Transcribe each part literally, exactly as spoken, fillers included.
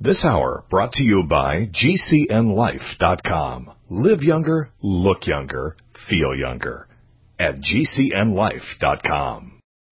This hour brought to you by G C N life dot com. Live younger, look younger, feel younger at G C N life dot com.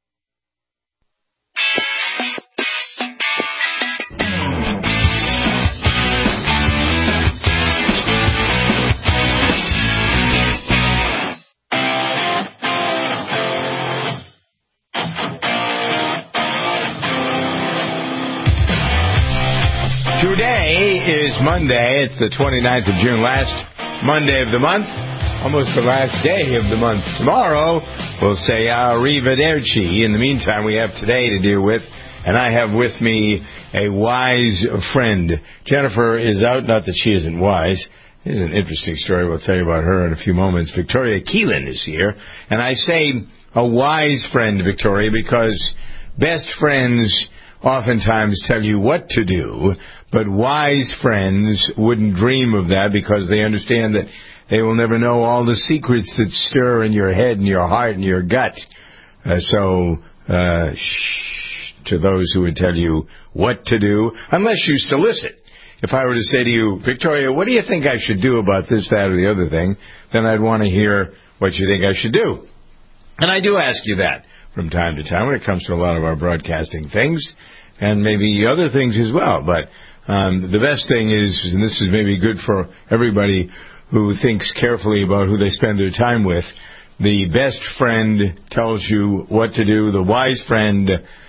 Today is Monday. It's the twenty-ninth of June, last Monday of the month, almost the last day of the month. Tomorrow, we'll say arrivederci. In the meantime, we have today to deal with, and I have with me a wise friend. Jennifer is out, not that she isn't wise. Here's an interesting story we'll tell you about her in a few moments. Victoria Keelan is here, and I say a wise friend, Victoria, because best friends oftentimes tell you what to do, but wise friends wouldn't dream of that because they understand that they will never know all the secrets that stir in your head and your heart and your gut. Uh, so, uh, shh to those who would tell you what to do, unless you solicit. If I were to say to you, Victoria, what do you think I should do about this, that, or the other thing, then I'd want to hear what you think I should do. And I do ask you that from time to time when it comes to a lot of our broadcasting things, and maybe other things as well. But um, the best thing is, and this is maybe good for everybody who thinks carefully about who they spend their time with, the best friend tells you what to do. The wise friend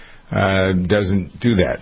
uh, doesn't do that.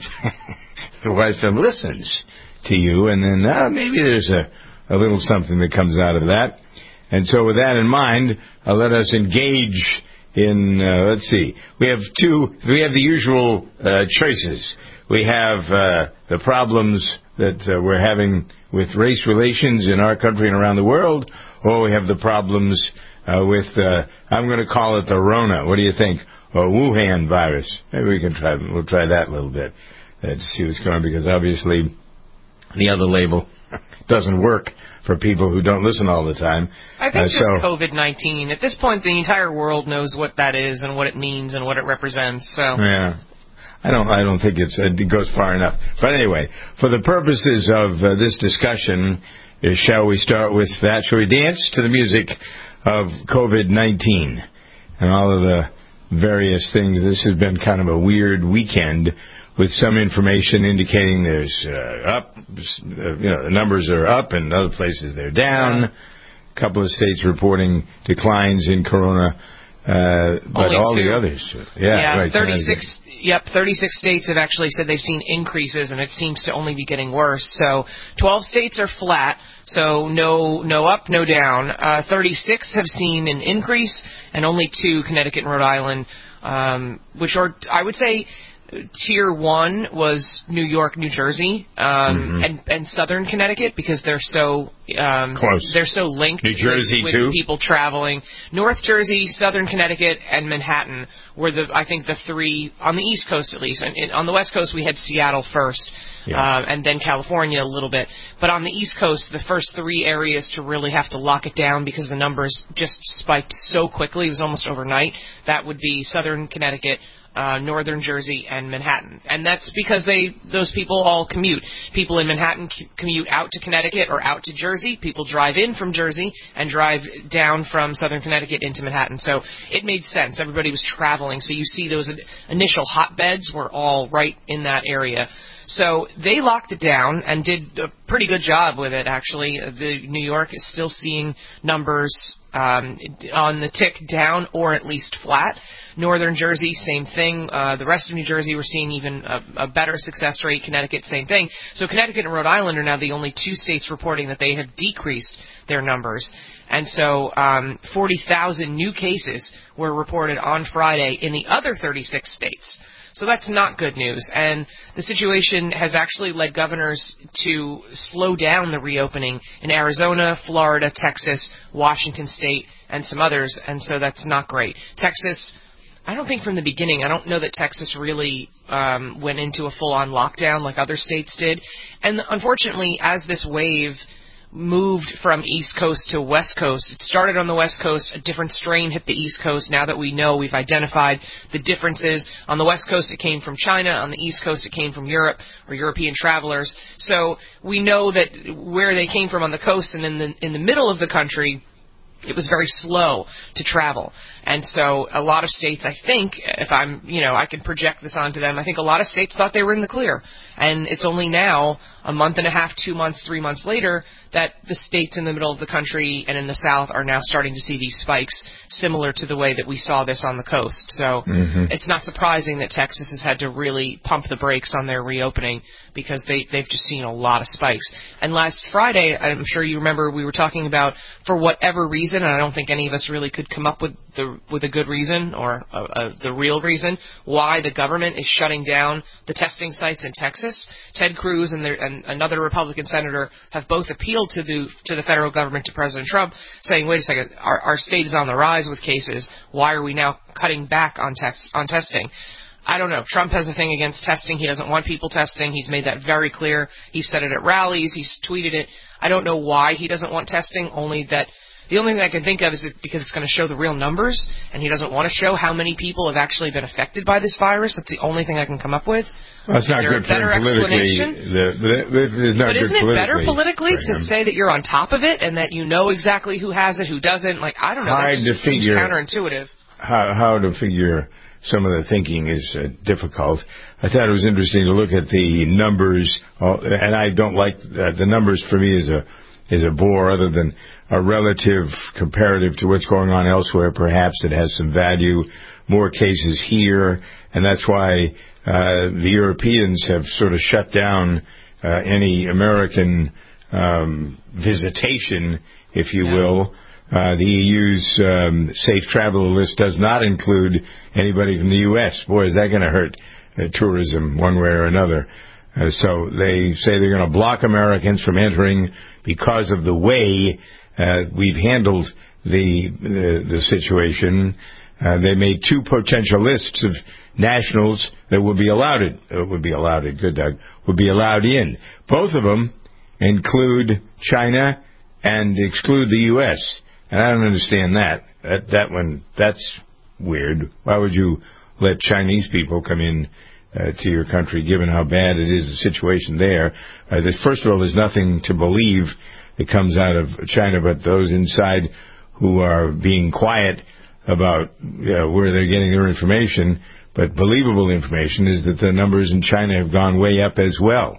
The wise friend listens to you, and then uh, maybe there's a, a little something that comes out of that. And so with that in mind, uh, let us engage in, uh, let's see, we have two, we have the usual uh, choices. We have uh, the problems that uh, we're having with race relations in our country and around the world, or we have the problems uh, with, uh, I'm going to call it the Rona. What do you think? Or Wuhan virus. Maybe we can try, we'll try that a little bit uh, to see what's going on, because obviously the other label doesn't work for people who don't listen all the time. I think uh, just so, COVID nineteen. At this point, the entire world knows what that is and what it means and what it represents. So yeah, I don't. I don't think it's, it goes far enough. But anyway, for the purposes of uh, this discussion, uh, shall we start with that? Shall we dance to the music of COVID nineteen and all of the various things? This has been kind of a weird weekend, with some information indicating there's uh, up, uh, you know, the numbers are up, and other places they're down. A couple of states reporting declines in corona, uh, but Only all two. the others, yeah, yeah, right, thirty-six. Yep, thirty-six states have actually said they've seen increases, and it seems to only be getting worse. So, twelve states are flat. So no, no up, no down. Uh, thirty-six have seen an increase, and only two, Connecticut and Rhode Island, um, which are, I would say, Tier one was New York, New Jersey, um, mm-hmm. and, and Southern Connecticut, because they're so um, close. They're so linked New Jersey with, too? with people traveling. North Jersey, Southern Connecticut, and Manhattan were the I think the three on the East Coast at least. And, and on the West Coast we had Seattle first, yeah. uh, and then California a little bit. But on the East Coast, the first three areas to really have to lock it down because the numbers just spiked so quickly, it was almost overnight. That would be Southern Connecticut, Uh, Northern Jersey, and Manhattan. And that's because they those people all commute. People in Manhattan c- commute out to Connecticut or out to Jersey. People drive in from Jersey and drive down from Southern Connecticut into Manhattan. So it made sense. Everybody was traveling. So you see those initial hotbeds were all right in that area. So they locked it down and did a pretty good job with it, actually. The New York is still seeing numbers um, on the tick down or at least flat. Northern Jersey, same thing. Uh, the rest of New Jersey, we're seeing even a, a better success rate. Connecticut, same thing. So Connecticut and Rhode Island are now the only two states reporting that they have decreased their numbers. And so um, forty thousand new cases were reported on Friday in the other thirty-six states. So that's not good news. And the situation has actually led governors to slow down the reopening in Arizona, Florida, Texas, Washington State, and some others. And so that's not great. Texas, I don't think from the beginning, I don't know that Texas really um, went into a full-on lockdown like other states did. And unfortunately, as this wave moved from East Coast to West Coast. It started on the West Coast. A different strain hit the East Coast. Now that we know, we've identified the differences. On the West Coast, it came from China. On the East Coast, it came from Europe or European travelers. So we know that where they came from on the coast and in the in the middle of the country, it was very slow to travel. And so a lot of states, I think, if I'm, you know, I can project this onto them, I think a lot of states thought they were in the clear. And it's only now, a month and a half, two months, three months later, that the states in the middle of the country and in the South are now starting to see these spikes, similar to the way that we saw this on the coast. So mm-hmm. it's not surprising that Texas has had to really pump the brakes on their reopening, because they, they've just seen a lot of spikes. And last Friday, I'm sure you remember, we were talking about, for whatever reason, and I don't think any of us really could come up with the with a good reason or uh, uh, the real reason why the government is shutting down the testing sites in Texas. Ted Cruz and, the, and another Republican senator have both appealed to the to the federal government, to President Trump, saying, wait a second, our, our state is on the rise with cases. Why are we now cutting back on, tex- on testing? I don't know. Trump has a thing against testing. He doesn't want people testing. He's made that very clear. He said it at rallies. He's tweeted it. I don't know why he doesn't want testing, only that the only thing I can think of is that because it's going to show the real numbers, and he doesn't want to show how many people have actually been affected by this virus. That's the only thing I can come up with. Well, it's not good for him politically. The, the, the, not but isn't good it better politically to him. say that you're on top of it and that you know exactly who has it, who doesn't? Like, I don't know. Hard that just to figure seems counterintuitive. How, how to figure some of the thinking is uh, difficult. I thought it was interesting to look at the numbers, uh, and I don't like uh, the numbers. For me is a is a bore, other than a relative comparative to what's going on elsewhere. Perhaps it has some value. More cases here, and that's why uh, the Europeans have sort of shut down uh, any American um, visitation, if you yeah. will. Uh, the E U's um, safe traveler list does not include anybody from the U S Boy, is that going to hurt uh, tourism one way or another. Uh, so they say they're going to block Americans from entering because of the way uh, we've handled the the, the situation. Uh, they made two potential lists of nationals that would be allowed in, uh, would be allowed in, good Doug, would be allowed in. Both of them include China and exclude the U S And I don't understand that. That that one, that's weird. Why would you let Chinese people come in uh, to your country, given how bad it is, the situation there? Uh, the, first of all, there's nothing to believe that comes out of China, but those inside who are being quiet about you know, where they're getting their information, but believable information, is that the numbers in China have gone way up as well.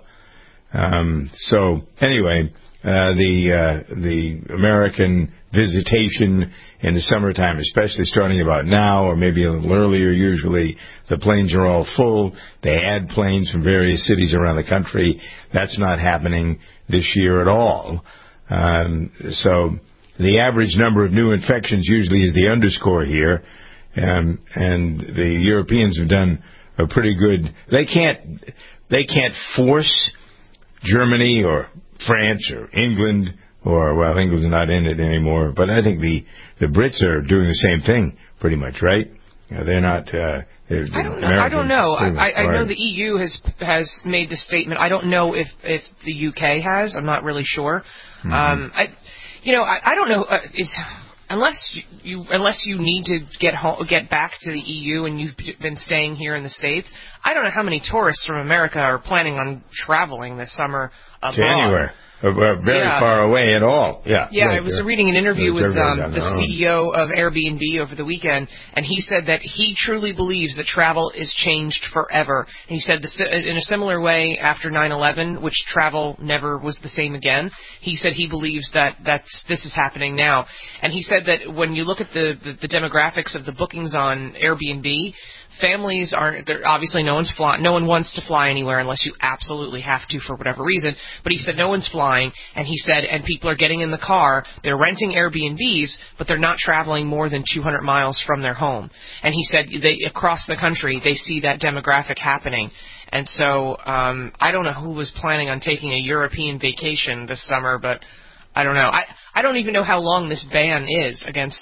Um, so, anyway, uh, the uh, the American visitation in the summertime, especially starting about now or maybe a little earlier, usually the planes are all full. They add planes from various cities around the country. That's not happening this year at all. Um, so the average number of new infections usually is the underscore here, um, and the Europeans have done a pretty good. They can't they can't force Germany or France or England, or, well, England's not in it anymore, but I think the, the Brits are doing the same thing, pretty much, right? Uh, they're not, uh, they're, I don't know. I don't know. I, I know the E U has has made the statement. I don't know if, if the U K has. I'm not really sure. Mm-hmm. Um, I, you know, I, I don't know. Uh, is, unless you, you unless you need to get home, get back to the E U and you've been staying here in the States, I don't know how many tourists from America are planning on traveling this summer abroad. To anywhere. Uh, very yeah. far away at all. Yeah, yeah. Right I was there. reading an interview There's with um, the C E O of Airbnb over the weekend, and he said that he truly believes that travel is changed forever. And he said this, in a similar way after nine eleven, which travel never was the same again. He said he believes that that's this is happening now. And he said that when you look at the, the, the demographics of the bookings on Airbnb, families aren't, obviously no one's fly, no one wants to fly anywhere unless you absolutely have to for whatever reason, but he said no one's flying, and he said, and people are getting in the car, they're renting Airbnbs, but they're not traveling more than two hundred miles from their home. And he said they, across the country, they see that demographic happening. And so, um, I don't know who was planning on taking a European vacation this summer, but I don't know. I, I don't even know how long this ban is against.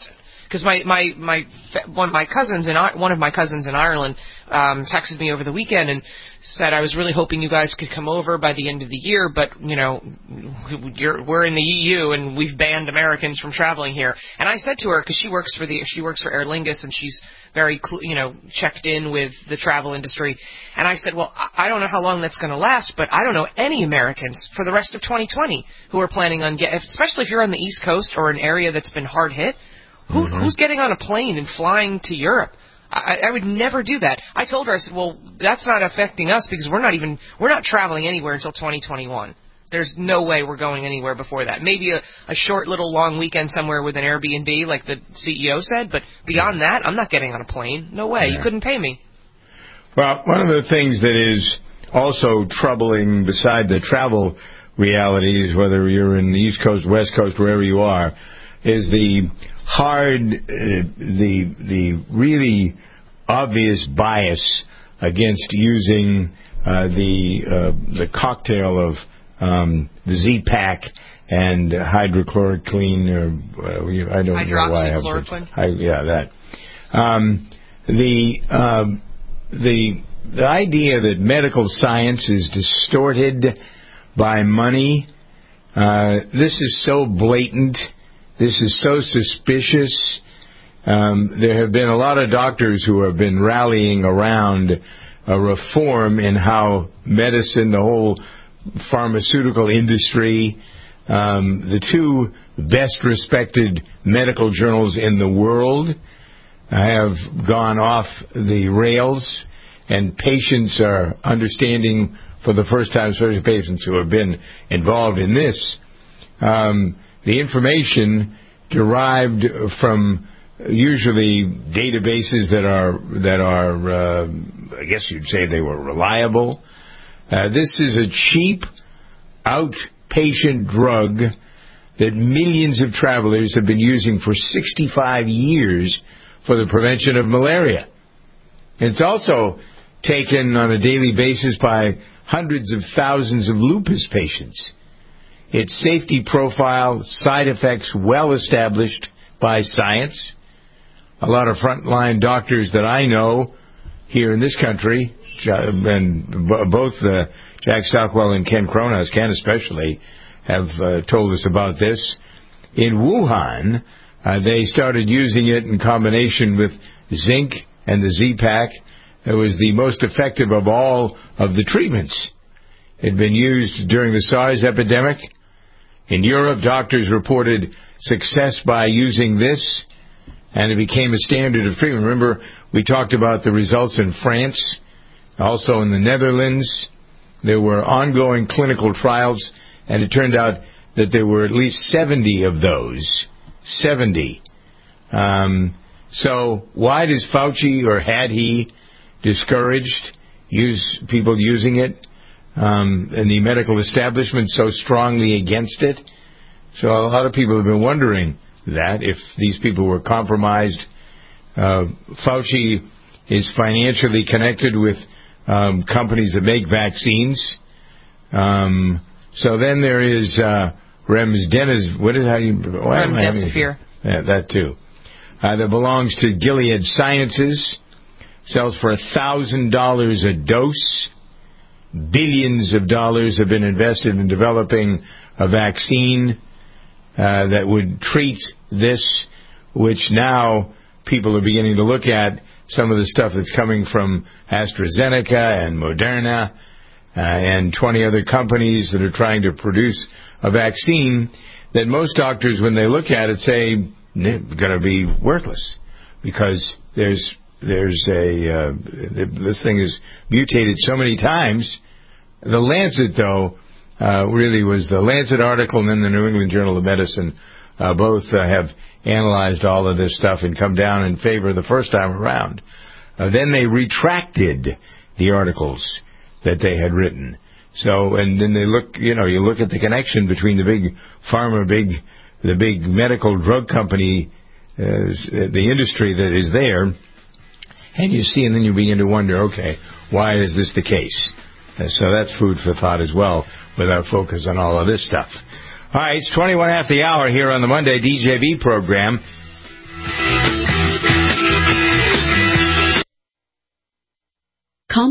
because my my my one of my cousins in one of my cousins in Ireland um, texted me over the weekend and said, I was really hoping you guys could come over by the end of the year, but you know, you're, we're in the E U and we've banned Americans from traveling here. And I said to her, because she works for the she works for Aer Lingus and she's very you know checked in with the travel industry, and I said, well, I don't know how long that's going to last, but I don't know any Americans for the rest of twenty twenty who are planning on get, especially if you're on the East Coast or an area that's been hard hit. Who, mm-hmm. Who's getting on a plane and flying to Europe? I, I would never do that. I told her, I said, well, that's not affecting us because we're not even, we're not traveling anywhere until twenty twenty-one. There's no way we're going anywhere before that. Maybe a, a short little long weekend somewhere with an Airbnb like the C E O said, but beyond that, I'm not getting on a plane. No way. Yeah. You couldn't pay me. Well, one of the things that is also troubling beside the travel realities, whether you're in the East Coast, West Coast, wherever you are, is the hard, uh, the the really obvious bias against using uh, the uh, the cocktail of um, the Z-Pak and hydrochloroquine, or uh, I don't know why. Hydroxychloroquine. I, yeah, that. Um, the um, the the idea that medical science is distorted by money. Uh, this is so blatant. This is so suspicious. Um, there have been a lot of doctors who have been rallying around a reform in how medicine, the whole pharmaceutical industry, um, the two best respected medical journals in the world have gone off the rails, and patients are understanding for the first time, especially patients who have been involved in this, um, the information derived from usually databases that are that are uh, I guess you'd say they were reliable. Uh, this is a cheap outpatient drug that millions of travelers have been using for sixty-five years for the prevention of malaria. It's also taken on a daily basis by hundreds of thousands of lupus patients. Its safety profile, side effects well established by science. A lot of frontline doctors that I know here in this country, and both uh, Jack Stockwell and Ken Kronos, Ken especially, have uh, told us about this. In Wuhan, uh, they started using it in combination with zinc and the Z-Pak. It was the most effective of all of the treatments. It had been used during the SARS epidemic. In Europe, doctors reported success by using this, and it became a standard of treatment. Remember, we talked about the results in France, also in the Netherlands. There were ongoing clinical trials, and it turned out that there were at least seventy of those. seventy. Um, so why does Fauci, or had he, discouraged use people using it, um, and the medical establishment so strongly against it? So a lot of people have been wondering that if these people were compromised. Uh, Fauci is financially connected with um, companies that make vaccines. Um, so then there is uh, Remdesivir. What is how you? Remdesivir. Yeah, that too. Uh, that belongs to Gilead Sciences. Sells for a thousand dollars a dose. Billions of dollars have been invested in developing a vaccine uh, that would treat this, which now people are beginning to look at some of the stuff that's coming from AstraZeneca and Moderna uh, and twenty other companies that are trying to produce a vaccine that most doctors, when they look at it, say it's going to be worthless because there's there's a uh, this thing is mutated so many times. The Lancet, though, uh, really was the Lancet article, and then the New England Journal of Medicine uh, both uh, have analyzed all of this stuff and come down in favor the first time around. Uh, then they retracted the articles that they had written. So, and then they look, you know, you look at the connection between the big pharma, big, the big medical drug company, uh, the industry that is there, and you see, and then you begin to wonder, okay, why is this the case? Uh, so that's food for thought as well, with our focus on all of this stuff. All right, it's twenty-one after the hour here on the Monday D J V program.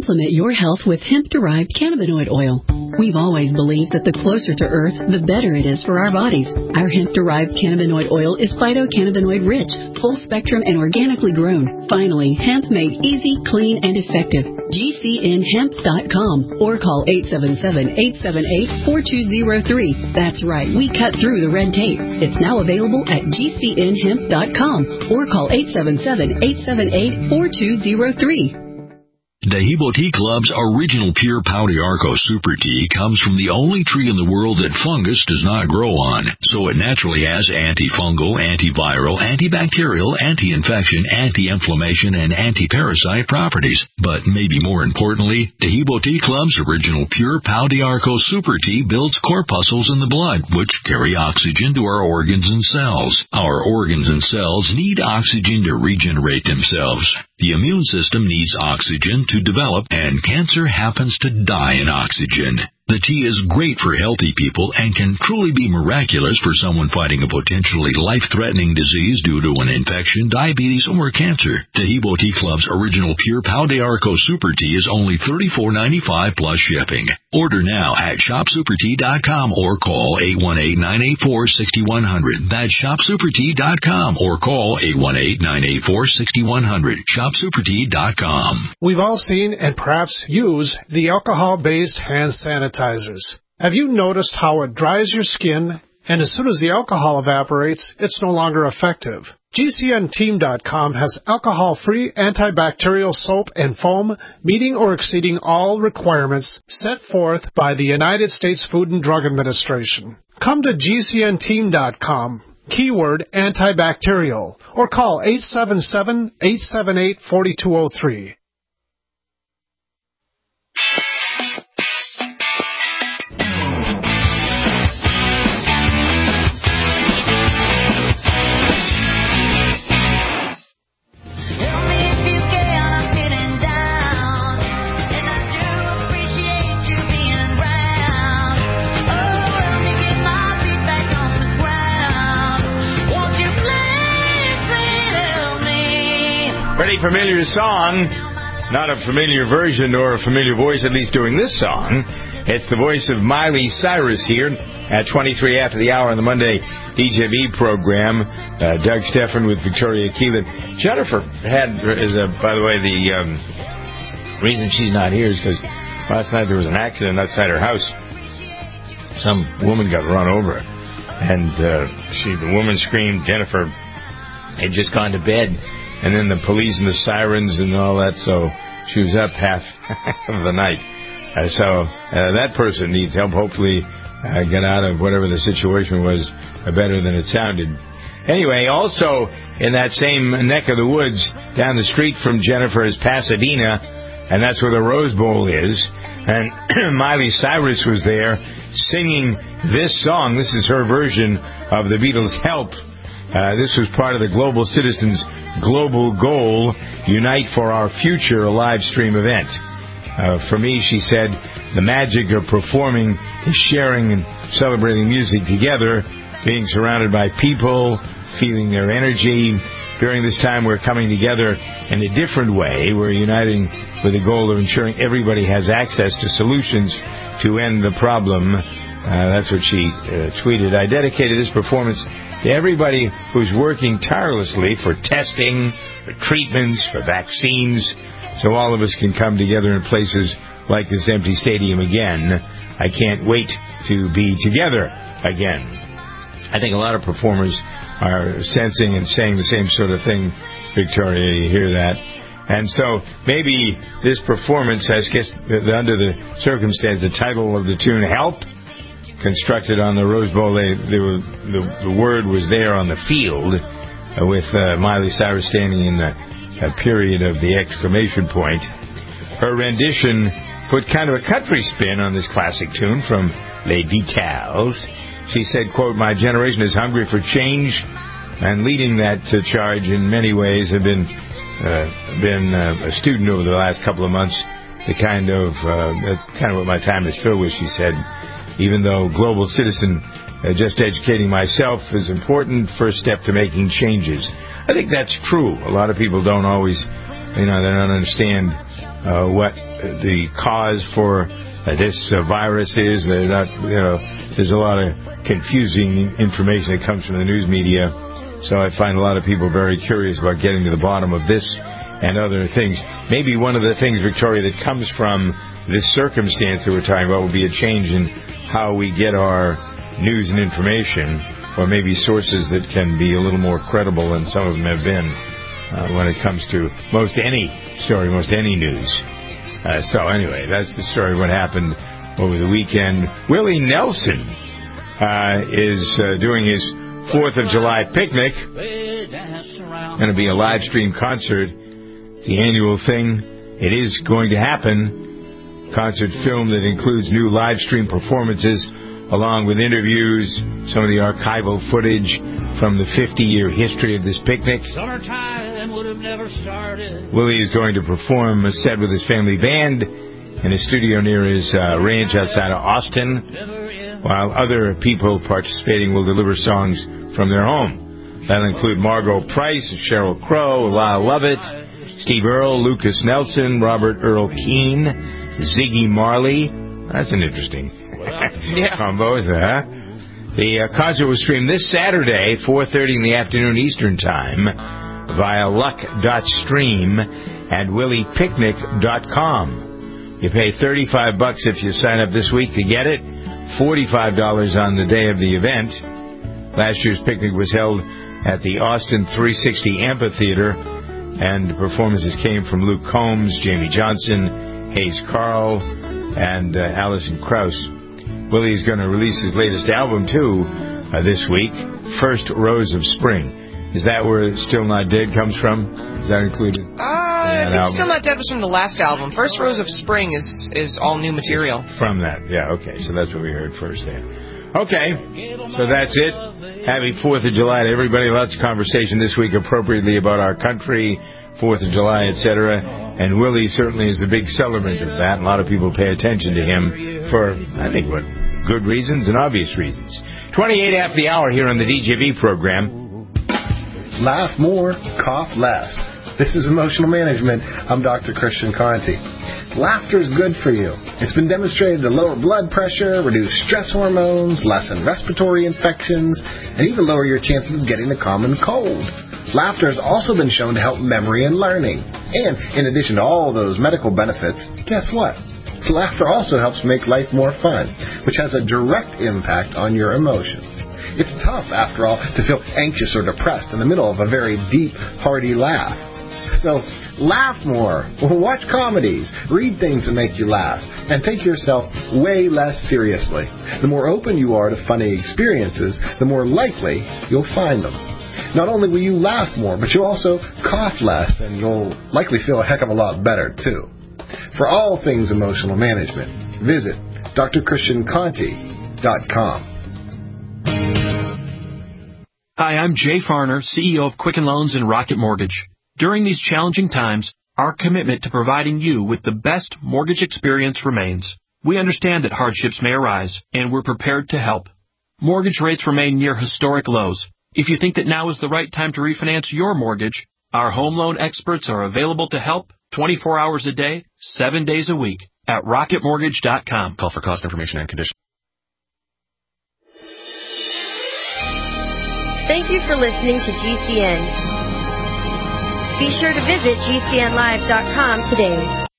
Supplement your health with hemp-derived cannabinoid oil. We've always believed that the closer to Earth, the better it is for our bodies. Our hemp-derived cannabinoid oil is phytocannabinoid rich, full spectrum, and organically grown. Finally, hemp made easy, clean, and effective. G C N hemp dot com or call eight seven seven, eight seven eight, four two zero three. That's right, we cut through the red tape. It's now available at G C N hemp dot com or call eight seven seven, eight seven eight, four two zero three. Dehibo Tea Club's original pure Pau d'Arco Super Tea comes from the only tree in the world that fungus does not grow on, so it naturally has antifungal, antiviral, antibacterial, anti-infection, anti-inflammation, and anti-parasite properties. But maybe more importantly, Dehibo Tea Club's original pure Pau d'Arco Super Tea builds corpuscles in the blood, which carry oxygen to our organs and cells. Our organs and cells need oxygen to regenerate themselves. The immune system needs oxygen to develop, and cancer happens to die in oxygen. The tea is great for healthy people and can truly be miraculous for someone fighting a potentially life-threatening disease due to an infection, diabetes, or cancer. Dehibo Tea Club's original pure Pau d'Arco Super Tea is only thirty-four ninety-five plus shipping. Order now at shop super tea dot com or call eight one eight, nine eight four, six one zero zero. That's shop super tea dot com or call eight one eight, nine eight four, six one zero zero. shop super tea dot com. We've all seen and perhaps use the alcohol-based hand sanitizers. Have you noticed how it dries your skin, and as soon as the alcohol evaporates, it's no longer effective? G C N team dot com has alcohol-free antibacterial soap and foam meeting or exceeding all requirements set forth by the United States Food and Drug Administration. Come to G C N team dot com, keyword antibacterial, or call eight seven seven, eight seven eight, four two zero three. Pretty familiar song, not a familiar version or a familiar voice, at least doing this song. It's the voice of Miley Cyrus here at twenty-three after the hour on the Monday D J B program. Uh, Doug Stephan with Victoria Keelan. Jennifer had, is a, by the way, the um, reason she's not here is because last night there was an accident outside her house. Some woman got run over, and uh, she, the woman screamed. Jennifer had just gone to bed. And then the police and the sirens and all that, so she was up half of the night. Uh, so uh, that person needs help. Hopefully uh, get out of whatever the situation was uh, better than it sounded. Anyway, also in that same neck of the woods, down the street from Jennifer is Pasadena, and that's where the Rose Bowl is. And Miley Cyrus was there singing this song. This is her version of the Beatles' Help. Uh, this was part of the Global Citizens Global Goal, Unite for Our Future, a live stream event. Uh, for me, she said, the magic of performing is sharing and celebrating music together, being surrounded by people, feeling their energy. During this time, we're coming together in a different way. We're uniting with the goal of ensuring everybody has access to solutions to end the problem. Uh, that's what she uh, tweeted. I dedicated this performance to everybody who's working tirelessly for testing, for treatments, for vaccines, so all of us can come together in places like this empty stadium again. I can't wait to be together again. I think a lot of performers are sensing and saying the same sort of thing, Victoria, you hear that. And so maybe this performance has, guess, under the circumstance, the title of the tune, Help, constructed on the Rose Bowl. They, they were, the, the word was there on the field uh, with uh, Miley Cyrus standing in the uh, period of the exclamation point. Her rendition put kind of a country spin on this classic tune from Les Beatles. She said, quote, my generation is hungry for change, and leading that uh, charge in many ways have been uh, been uh, a student over the last couple of months. The kind of uh, kind of what my time is filled with, she said. Even though global citizen, uh, just educating myself is important first step to making changes. I think that's true. A lot of people don't always, you know, they don't understand uh, what the cause for uh, this uh, virus is. They're not, you know, there's a lot of confusing information that comes from the news media. So I find a lot of people very curious about getting to the bottom of this and other things. Maybe one of the things, Victoria, that comes from this circumstance that we're talking about will be a change in how we get our news and information, or maybe sources that can be a little more credible than some of them have been uh, when it comes to most any story, most any news. Uh, so anyway, that's the story of what happened over the weekend. Willie Nelson uh, is uh, doing his fourth of July picnic. Going to be a live stream concert. The annual thing. It is going to happen. Concert film that includes new live stream performances along with interviews, some of the archival footage from the fifty-year history of this picnic. Willie is going to perform a set with his family band in a studio near his uh, ranch outside of Austin, while other people participating will deliver songs from their home. That'll include Margot Price, Sheryl Crow, Lyle Lovett, Steve Earle, Lucas Nelson, Robert Earl Keane, Ziggy Marley. That's an interesting yeah. combo, is that? Huh? The uh, concert was streamed this Saturday, four thirty in the afternoon Eastern Time, via luck dot stream at willie picnic dot com. You pay thirty-five bucks if you sign up this week to get it, forty-five dollars on the day of the event. Last year's picnic was held at the Austin three sixty Amphitheater, and performances came from Luke Combs, Jamie Johnson, Hayes Carl, and uh, Alison Krauss. Willie is going to release his latest album, too, uh, this week, First Rose of Spring. Is that where Still Not Dead comes from? Is that included? Uh, I think Still Not Dead was from the last album. First Rose of Spring is, is all new material. From that, yeah, okay. So that's what we heard first there. Okay, so that's it. Happy fourth of July to everybody. Lots of conversation this week appropriately about our country, fourth of July, et cetera. And Willie certainly is a big celebrant of that. A lot of people pay attention to him for, I think, what, good reasons and obvious reasons. twenty-eight after the hour here on the D J V program. Laugh more, cough less. This is Emotional Management. I'm Doctor Christian Conti. Laughter is good for you. It's been demonstrated to lower blood pressure, reduce stress hormones, lessen respiratory infections, and even lower your chances of getting a common cold. Laughter has also been shown to help memory and learning. And in addition to all those medical benefits, guess what? Laughter also helps make life more fun, which has a direct impact on your emotions. It's tough, after all, to feel anxious or depressed in the middle of a very deep, hearty laugh. So, laugh more, watch comedies, read things that make you laugh, and take yourself way less seriously. The more open you are to funny experiences, the more likely you'll find them. Not only will you laugh more, but you'll also cough less, and you'll likely feel a heck of a lot better, too. For all things emotional management, visit D R Christian Conti dot com. Hi, I'm Jay Farner, C E O of Quicken Loans and Rocket Mortgage. During these challenging times, our commitment to providing you with the best mortgage experience remains. We understand that hardships may arise, and we're prepared to help. Mortgage rates remain near historic lows. If you think that now is the right time to refinance your mortgage, our home loan experts are available to help twenty-four hours a day, seven days a week at rocket mortgage dot com. Call for cost information and conditions. Thank you for listening to G C N. Be sure to visit G C N live dot com today.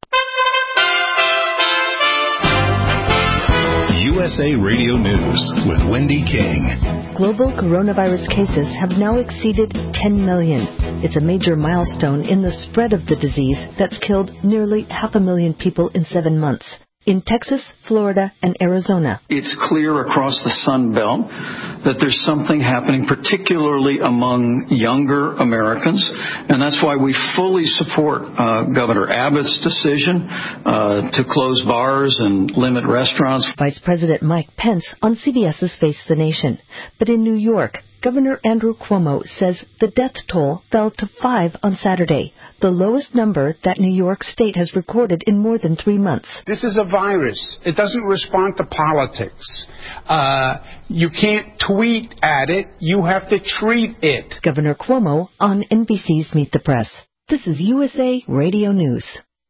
U S A Radio News with Wendy King. Global coronavirus cases have now exceeded ten million. It's a major milestone in the spread of the disease that's killed nearly half a million people in seven months. In Texas, Florida, and Arizona. It's clear across the Sun Belt that there's something happening, particularly among younger Americans, and that's why we fully support uh, Governor Abbott's decision uh, to close bars and limit restaurants. Vice President Mike Pence on CBS's Face the Nation. But in New York, Governor Andrew Cuomo says the death toll fell to five on Saturday, the lowest number that New York State has recorded in more than three months. This is a virus. It doesn't respond to politics. Uh, you can't tweet at it. You have to treat it. Governor Cuomo on N B C's Meet the Press. This is U S A Radio News.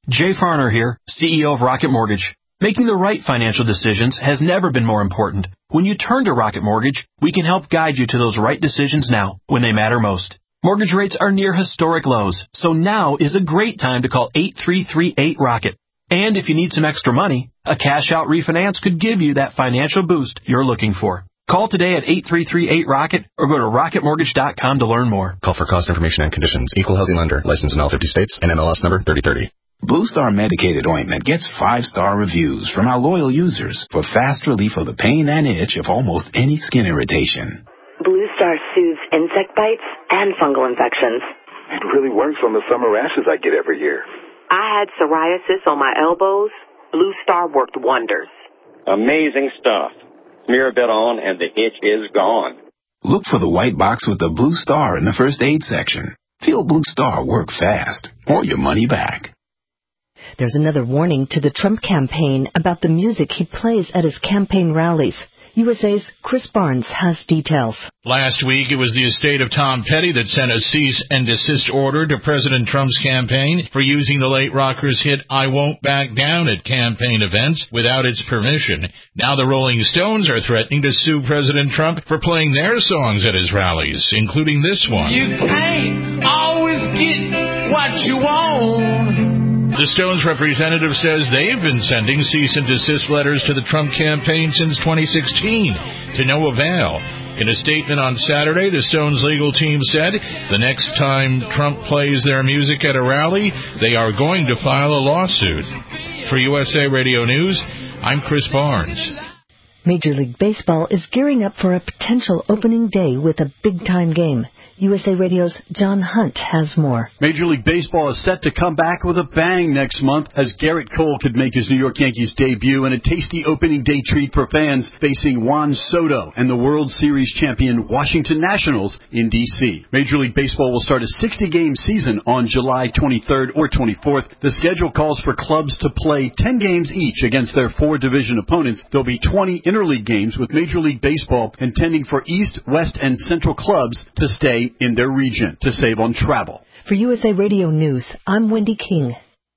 Jay Farner here, C E O of Rocket Mortgage. Making the right financial decisions has never been more important. When you turn to Rocket Mortgage, we can help guide you to those right decisions now, when they matter most. Mortgage rates are near historic lows, so now is a great time to call eight three three eight ROCKET. And if you need some extra money, a cash-out refinance could give you that financial boost you're looking for. Call today at eight three three eight ROCKET or go to rocket mortgage dot com to learn more. Call for cost information and conditions. Equal housing lender. Licensed in all fifty states. And M L S number thirty thirty. Blue Star Medicated Ointment gets five-star reviews from our loyal users for fast relief of the pain and itch of almost any skin irritation. Blue Star soothes insect bites and fungal infections. It really works on the summer rashes I get every year. I had psoriasis on my elbows. Blue Star worked wonders. Amazing stuff. Smear a bit on and the itch is gone. Look for the white box with the Blue Star in the first aid section. Feel Blue Star work fast or your money back. There's another warning to the Trump campaign about the music he plays at his campaign rallies. U S A's Chris Barnes has details. Last week, it was the estate of Tom Petty that sent a cease and desist order to President Trump's campaign for using the late rocker's hit I Won't Back Down at campaign events without its permission. Now the Rolling Stones are threatening to sue President Trump for playing their songs at his rallies, including this one. You can't always get what you want. The Stones representative says they've been sending cease and desist letters to the Trump campaign since twenty sixteen, to no avail. In a statement on Saturday, the Stones legal team said the next time Trump plays their music at a rally, they are going to file a lawsuit. For U S A Radio News, I'm Chris Barnes. Major League Baseball is gearing up for a potential opening day with a big-time game. U S A Radio's John Hunt has more. Major League Baseball is set to come back with a bang next month as Garrett Cole could make his New York Yankees debut in a tasty opening day treat for fans facing Juan Soto and the World Series champion Washington Nationals in D C. Major League Baseball will start a sixty-game season on July twenty-third or twenty-fourth. The schedule calls for clubs to play ten games each against their four division opponents. There'll be twenty interleague games with Major League Baseball intending for East, West, and Central clubs to stay in their region to save on travel. For U S A Radio News, I'm Wendy King.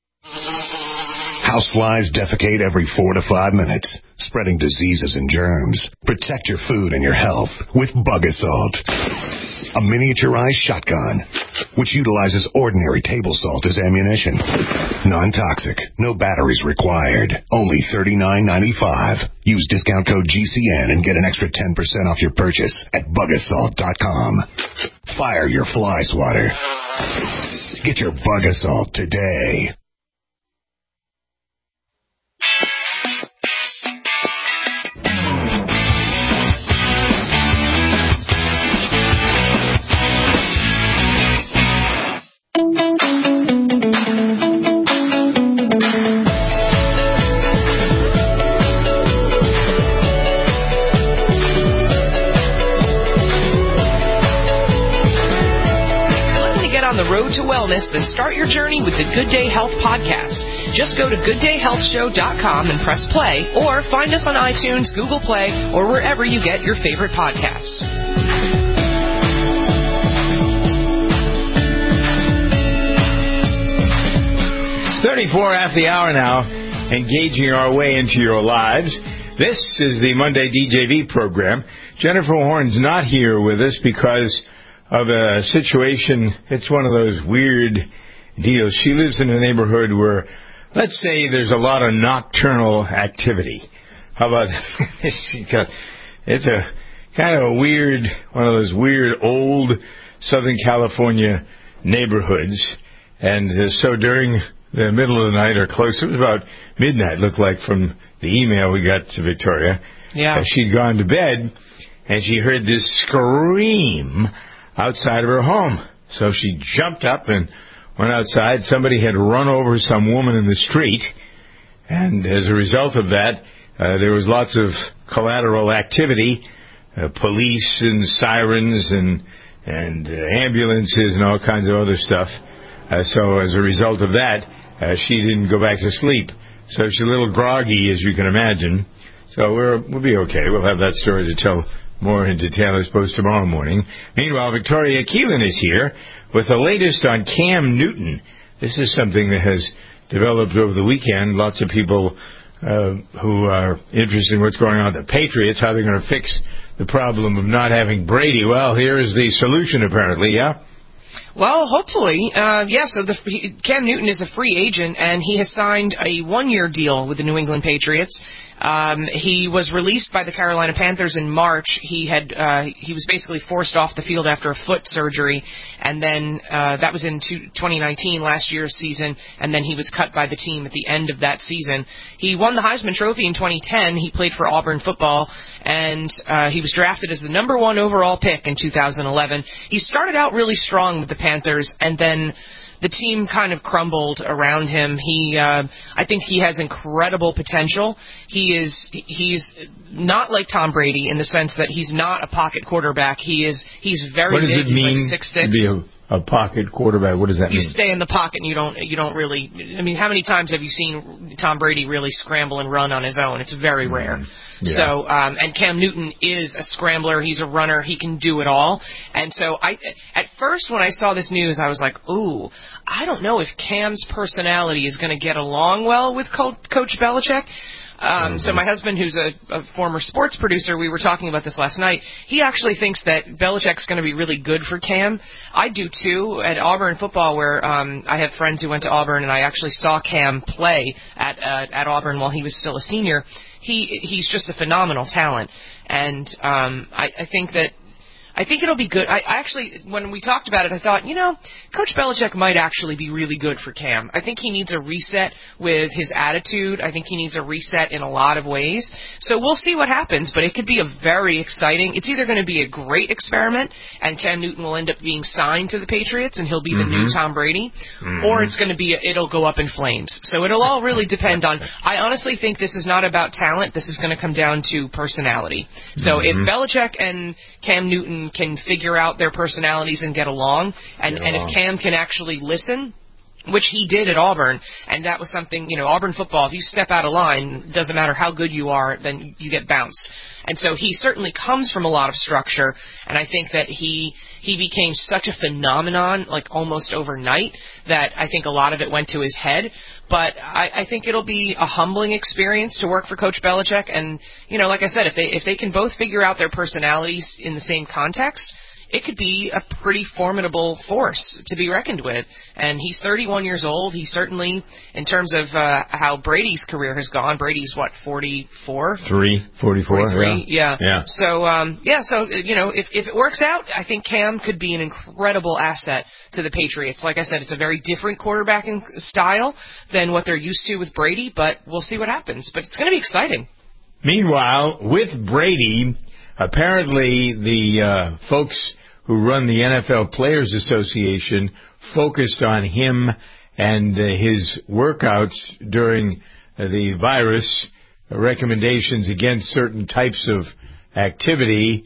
Houseflies defecate every four to five minutes, spreading diseases and germs. Protect your food and your health with Bug Assault, a miniaturized shotgun which utilizes ordinary table salt as ammunition. Non-toxic, no batteries required. Only thirty-nine ninety-five. Use discount code G C N and get an extra ten percent off your purchase at bug assault dot com. Fire your fly swatter. Get your Bug Assault today. On the road to wellness, then start your journey with the Good Day Health podcast. Just go to good day health show dot com and press play, or find us on iTunes, Google Play, or wherever you get your favorite podcasts. thirty-four after the hour now, engaging our way into your lives. This is the Monday D J V program. Jennifer Horn's not here with us because of a situation. It's one of those weird deals. She lives in a neighborhood where, let's say, there's a lot of nocturnal activity. How about it's a kind of a weird, one of those weird old Southern California neighborhoods. And uh, so during the middle of the night or close, it was about midnight, looked like, from the email we got to Victoria. Yeah. Uh, she'd gone to bed and she heard this scream outside of her home. So she jumped up and went outside. Somebody had run over some woman in the street, and as a result of that, uh, there was lots of collateral activity, uh, police and sirens and and uh, ambulances and all kinds of other stuff. Uh, so as a result of that, uh, she didn't go back to sleep. So she's a little groggy, as you can imagine. So we're, we'll be okay. We'll have that story to tell more in detail, I suppose, tomorrow morning. Meanwhile, Victoria Keelan is here with the latest on Cam Newton. This is something that has developed over the weekend. Lots of people uh, who are interested in what's going on with the Patriots, how they're going to fix the problem of not having Brady. Well, here is the solution, apparently, yeah? Well, hopefully, uh, yeah, so the, he, Cam Newton is a free agent, and he has signed a one-year deal with the New England Patriots. Um, he was released by the Carolina Panthers in March. He had uh, he was basically forced off the field after a foot surgery, and then uh, that was in twenty nineteen, last year's season, and then he was cut by the team at the end of that season. He won the Heisman Trophy in twenty ten. He played for Auburn football, and uh, he was drafted as the number one overall pick in two thousand eleven. He started out really strong with the Panthers, and then the team kind of crumbled around him. He, uh, I think he has incredible potential. He is, he's not like Tom Brady in the sense that he's not a pocket quarterback. He is, he's very what does big. It he's mean like six six. To be a, a pocket quarterback? What does that you mean? You stay in the pocket and you don't, you don't really, I mean, how many times have you seen Tom Brady really scramble and run on his own? It's very rare. Mm. Yeah. So, um, and Cam Newton is a scrambler. He's a runner. He can do it all. And so I, at first when I saw this news, I was like, ooh, I don't know if Cam's personality is going to get along well with Co- Coach Belichick. Um, mm-hmm. So my husband, who's a, a former sports producer, we were talking about this last night. He actually thinks that Belichick's going to be really good for Cam. I do too. At Auburn football, where um, I have friends who went to Auburn, and I actually saw Cam play at uh, at Auburn while he was still a senior. He he's just a phenomenal talent, and um, I, I think that. I think it'll be good. I, I actually, when we talked about it, I thought, you know, Coach Belichick might actually be really good for Cam. I think he needs a reset with his attitude. I think he needs a reset in a lot of ways. So we'll see what happens, but it could be a very exciting, it's either going to be a great experiment and Cam Newton will end up being signed to the Patriots and he'll be mm-hmm. the new Tom Brady, mm-hmm. or it's going to be, it'll go up in flames. So it'll all really depend on, I honestly think this is not about talent. This is going to come down to personality. So mm-hmm. if Belichick and Cam Newton can figure out their personalities and get along, and, get along. and if Cam can actually listen, which he did at Auburn, and that was something, you know, Auburn football, if you step out of line, doesn't matter how good you are, then you get bounced. And so he certainly comes from a lot of structure, and I think that he he became such a phenomenon, like almost overnight, that I think a lot of it went to his head. But I, I think it'll be a humbling experience to work for Coach Belichick. And, you know, like I said, if they if they can both figure out their personalities in the same context, it could be a pretty formidable force to be reckoned with. And he's thirty-one years old. He certainly, in terms of uh, how Brady's career has gone, Brady's, what, forty-four? Three, forty-four, forty-three, yeah. yeah. So, um, yeah, so, you know, if, if it works out, I think Cam could be an incredible asset to the Patriots. Like I said, it's a very different quarterbacking style than what they're used to with Brady, but we'll see what happens. But it's going to be exciting. Meanwhile, with Brady, apparently the uh, folks who run the N F L Players Association focused on him and uh, his workouts during uh, the virus, uh, recommendations against certain types of activity.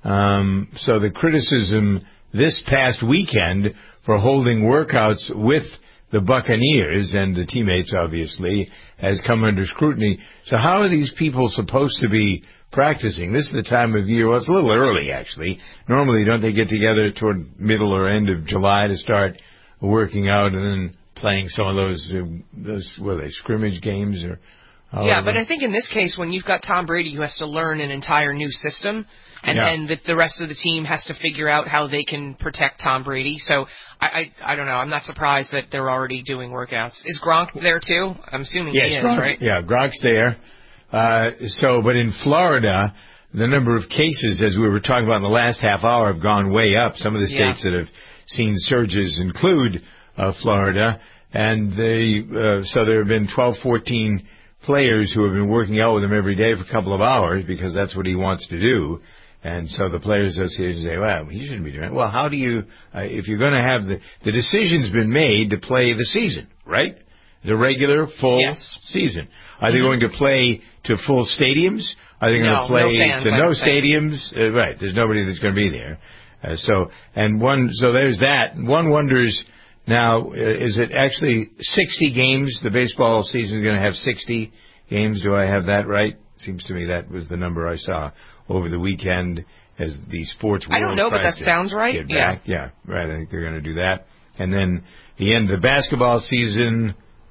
Um, so the criticism this past weekend for holding workouts with the Buccaneers and the teammates, obviously, has come under scrutiny. So how are these people supposed to be practicing? This is the time of year, well, it's a little early, actually. Normally, don't they get together toward middle or end of July to start working out and then playing some of those, uh, those what are they, scrimmage games? or? However. Yeah, but I think in this case, when you've got Tom Brady who has to learn an entire new system, and yeah. then the, the rest of the team has to figure out how they can protect Tom Brady. So I, I I don't know. I'm not surprised that they're already doing workouts. Is Gronk there too? I'm assuming yes, he is, Gronk, right? Yeah, Gronk's there. Uh, so, but in Florida, the number of cases, as we were talking about in the last half hour, have gone way up. Some of the states yeah. that have seen surges include uh, Florida, and they uh, so there have been twelve, fourteen players who have been working out with him every day for a couple of hours because that's what he wants to do. And so the Players Association say, well, he shouldn't be doing it. Well, how do you, uh, if you're going to have the, the decision's been made to play the season, right? The regular, full yes. season. Are mm-hmm. they going to play to full stadiums? Are they going no, to play no fans, to no stadiums? Uh, right, there's nobody that's going to be there. Uh, so, and one, so there's that. One wonders now, uh, is it actually sixty games? The baseball season is going to have sixty games. Do I have that right? Seems to me that was the number I saw over the weekend as the sports world. I don't know, but that sounds right. Get back. Yeah. yeah, right. I think they're going to do that. And then the end of the basketball season,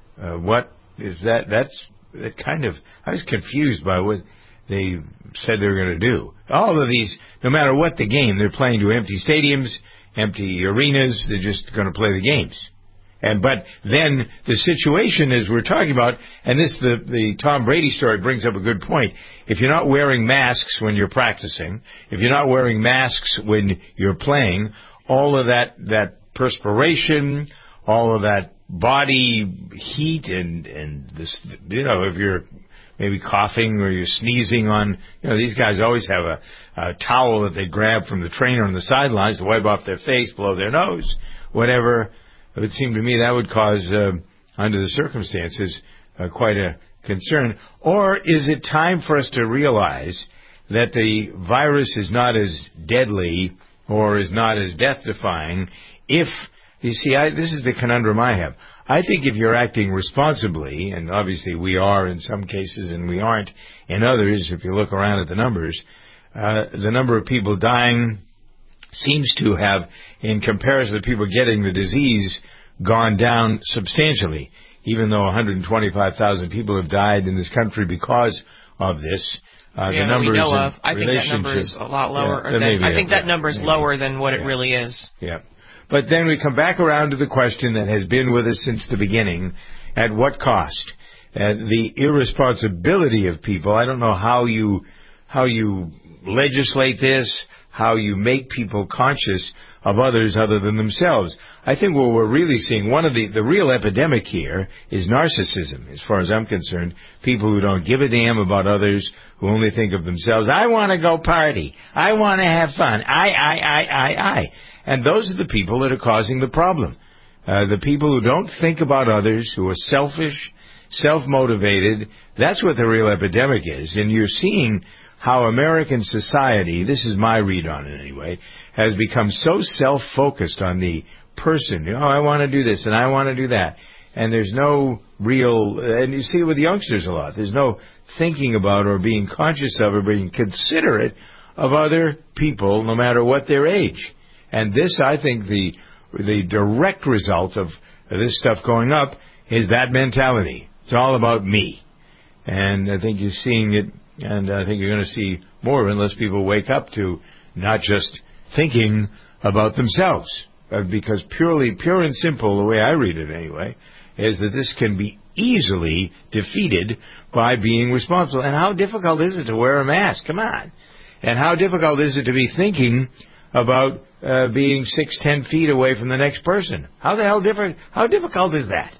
Uh, what is that? That's that kind of... I was confused by what they said they were going to do. All of these, no matter what the game, they're playing to empty stadiums, empty arenas. They're just going to play the games. And but then the situation is we're talking about, and this the the Tom Brady story brings up a good point. If you're not wearing masks when you're practicing, if you're not wearing masks when you're playing, all of that that perspiration, all of that body heat, and and this, you know, if you're maybe coughing or you're sneezing on, you know, these guys always have a, a towel that they grab from the trainer on the sidelines to wipe off their face, blow their nose, whatever. It would seem to me that would cause, uh, under the circumstances, uh, quite a concern. Or is it time for us to realize that the virus is not as deadly or is not as death-defying if, you see, I, this is the conundrum I have. I think if you're acting responsibly, and obviously we are in some cases and we aren't in others, if you look around at the numbers, uh, the number of people dying seems to have, in comparison to people getting the disease, gone down substantially. Even though one hundred twenty-five thousand people have died in this country because of this, uh, yeah, the numbers we know of. I think that number is a lot lower. Yeah, than, I think a, that number is lower than what yeah. it really is. Yeah. But then we come back around to the question that has been with us since the beginning: at what cost? And the irresponsibility of people. I don't know how you how you legislate this, how you make people conscious of others other than themselves. I think what we're really seeing, one of the, the real epidemic here is narcissism, as far as I'm concerned. People who don't give a damn about others, who only think of themselves. I want to go party. I want to have fun. I, I, I, I, I. And those are the people that are causing the problem. Uh, the people who don't think about others, who are selfish, self-motivated, that's what the real epidemic is. And you're seeing how American society, this is my read on it anyway, has become so self-focused on the person. You know, I want to do this and I want to do that. And there's no real, and you see it with youngsters a lot, there's no thinking about or being conscious of or being considerate of other people, no matter what their age. And this, I think, the the direct result of this stuff going up is that mentality. It's all about me. And I think you're seeing it, and I think you're going to see more unless people wake up to not just thinking about themselves. Uh, because purely, pure and simple, the way I read it anyway, is that this can be easily defeated by being responsible. And how difficult is it to wear a mask? Come on. And how difficult is it to be thinking about uh, being six, ten feet away from the next person? How the hell different? How difficult is that?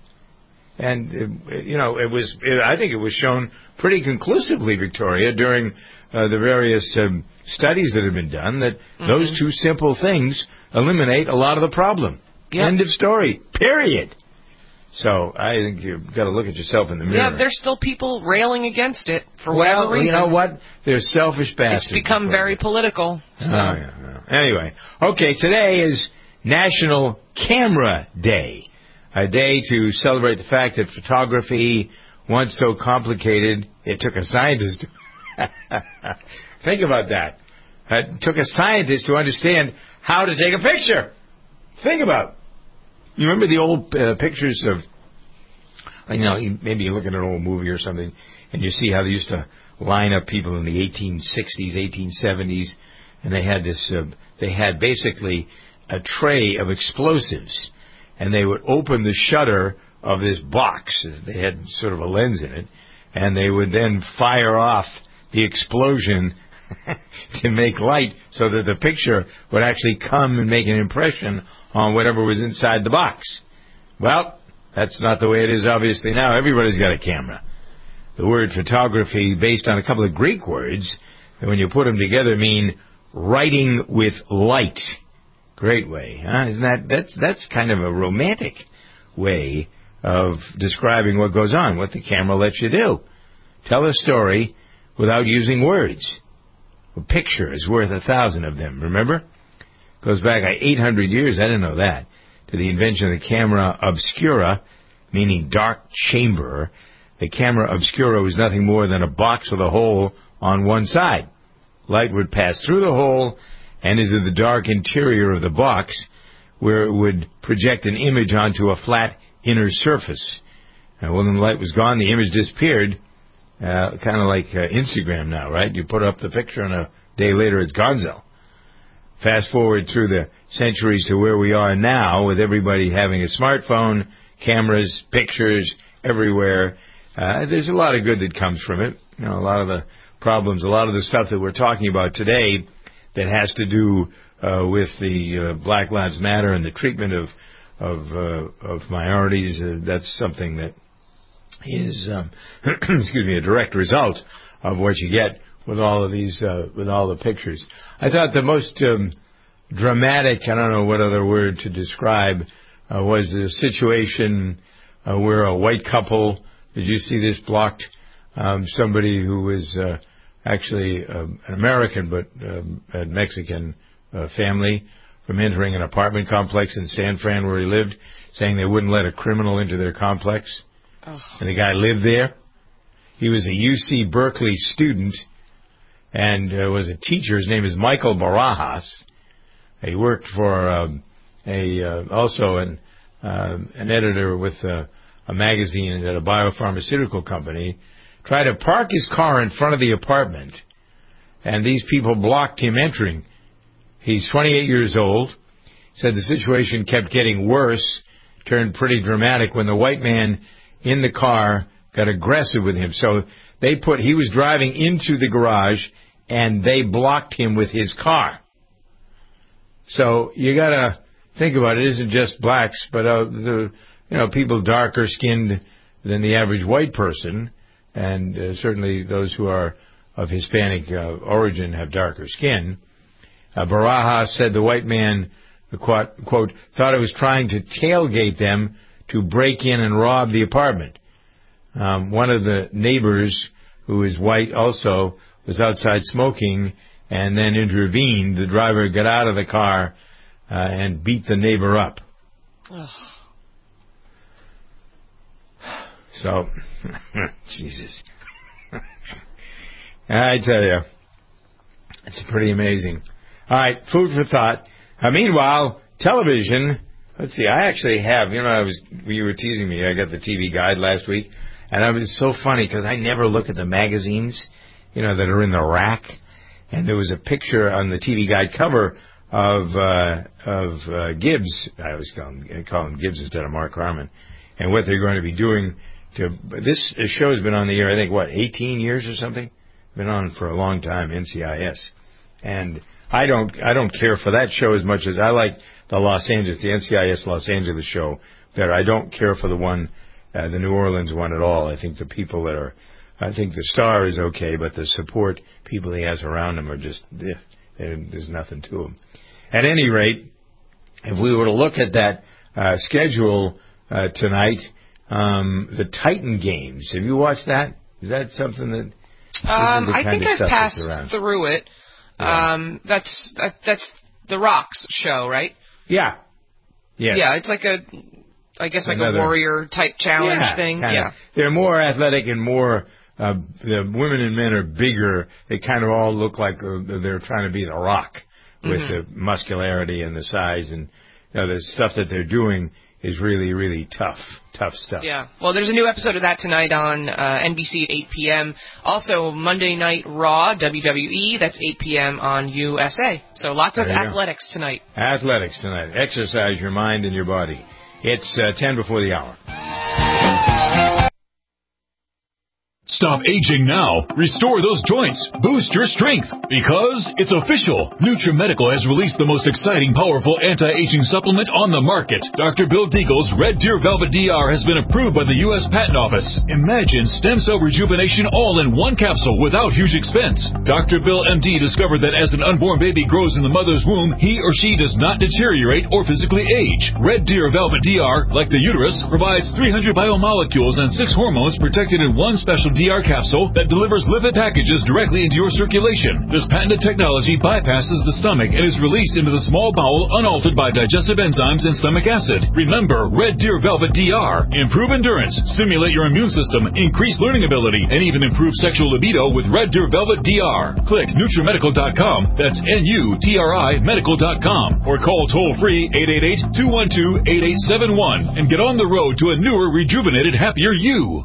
And, uh, you know, it was, it, I think it was shown pretty conclusively, Victoria, during uh, the various um, studies that have been done, that mm-hmm. those two simple things eliminate a lot of the problem. Yep. End of story. Period. So I think you've got to look at yourself in the mirror. Yeah, there's still people railing against it for well, whatever reason. You know what? They're selfish bastards. It's become very political. So. Oh, yeah, yeah. Anyway, okay, today is National Camera Day, a day to celebrate the fact that photography, once so complicated, it took a scientist to think about that. It took a scientist to understand how to take a picture. Think about it. You remember the old uh, pictures of, you know, maybe you look at an old movie or something, and you see how they used to line up people in the eighteen sixties, eighteen seventies, and they had this, uh, they had basically a tray of explosives, and they would open the shutter of this box. They had sort of a lens in it, and they would then fire off the explosion to make light so that the picture would actually come and make an impression on whatever was inside the box. Well, that's not the way it is obviously now. Everybody's got a camera. The word photography, based on a couple of Greek words, that when you put them together mean writing with light. Great way, huh? Isn't that, that's, that's kind of a romantic way of describing what goes on, what the camera lets you do. Tell a story without using words. A picture is worth a thousand of them, remember? Goes back eight hundred years, I didn't know that, to the invention of the camera obscura, meaning dark chamber. The camera obscura was nothing more than a box with a hole on one side. Light would pass through the hole and into the dark interior of the box, where it would project an image onto a flat inner surface. And when the light was gone, the image disappeared, uh, kind of like uh, Instagram now, right? You put up the picture and a day later it's gonzo. Fast forward through the centuries to where we are now with everybody having a smartphone, cameras, pictures everywhere. Uh, there's a lot of good that comes from it. You know, a lot of the problems, a lot of the stuff that we're talking about today that has to do uh, with the uh, Black Lives Matter and the treatment of of, uh, of minorities, uh, that's something that is, um, excuse me, a direct result of what you get with all of these, uh, with all the pictures. I thought the most um, dramatic, I don't know what other word to describe, uh, was the situation uh, where a white couple, did you see this, blocked um, somebody who was uh, actually uh, an American but um, a Mexican uh, family from entering an apartment complex in San Fran where he lived, saying they wouldn't let a criminal into their complex. Oh. And the guy lived there. He was a U C Berkeley student and uh, was a teacher. His name is Michael Barajas. He worked for um, a uh, also an uh, an editor with uh, a magazine at a biopharmaceutical company. Tried to park his car in front of the apartment, and these people blocked him entering. He's twenty-eight years old. Said the situation kept getting worse, turned pretty dramatic when the white man in the car got aggressive with him. So they put, he was driving into the garage, and they blocked him with his car. So you got to think about it. It isn't just blacks, but uh, the you know people darker skinned than the average white person, and uh, certainly those who are of Hispanic uh, origin have darker skin. Uh, Barajas said the white man, quote, quote, thought it was trying to tailgate them to break in and rob the apartment. Um, one of the neighbors, who is white also, was outside smoking and then intervened. The driver got out of the car uh, and beat the neighbor up. Ugh. So, Jesus. I tell you, it's pretty amazing. All right, food for thought. Uh, meanwhile, television, let's see, I actually have, you know, I was, you were teasing me, I got the T V Guide last week, and it was so funny because I never look at the magazines, you know, that are in the rack, and there was a picture on the T V Guide cover of, uh, of, uh, Gibbs, I always call him, call him Gibbs instead of Mark Harmon, and what they're going to be doing to, this show has been on the air, I think, what, eighteen years or something? Been on for a long time, N C I S. And I don't I don't care for that show as much as I like the Los Angeles, the N C I S Los Angeles show better. I don't care for the one, uh, the New Orleans one at all. I think the people that are, I think the star is okay, but the support people he has around him are just, eh, there's nothing to them. At any rate, if we were to look at that uh, schedule uh, tonight, um, the Titan games, have you watched that? Is that something that... Um, I think I've passed through it. Yeah. Um, that's that, that's the Rock's show, right? Yeah. Yes. Yeah, it's like a, I guess like Another, a warrior type challenge yeah, thing. Kinda. Yeah. They're more athletic and more. Uh, the women and men are bigger. They kind of all look like they're trying to be the Rock with mm-hmm. the muscularity and the size, and you know, the stuff that they're doing is really, really tough, tough stuff. Yeah. Well, there's a new episode of that tonight on uh, N B C at eight p.m. Also, Monday Night Raw, W W E, that's eight p.m. on U S A. So lots of athletics go. tonight. Athletics tonight. Exercise your mind and your body. It's uh, ten before the hour. Stop aging now. Restore those joints. Boost your strength. Because it's official. NutriMedical has released the most exciting, powerful anti-aging supplement on the market. Doctor Bill Deagle's Red Deer Velvet D R has been approved by the U S Patent Office. Imagine stem cell rejuvenation all in one capsule without huge expense. Doctor Bill M D discovered that as an unborn baby grows in the mother's womb, he or she does not deteriorate or physically age. Red Deer Velvet D R, like the uterus, provides three hundred biomolecules and six hormones protected in one special D D R capsule that delivers lipid packages directly into your circulation. This patented technology bypasses the stomach and is released into the small bowel unaltered by digestive enzymes and stomach acid. Remember Red Deer Velvet D R. Improve endurance, stimulate your immune system, increase learning ability, and even improve sexual libido with Red Deer Velvet D R. Click Nutrimedical dot com. That's N U T R I medical dot com. Or call toll-free eight eight eight, two one two, eight eight seven one and get on the road to a newer, rejuvenated, happier you.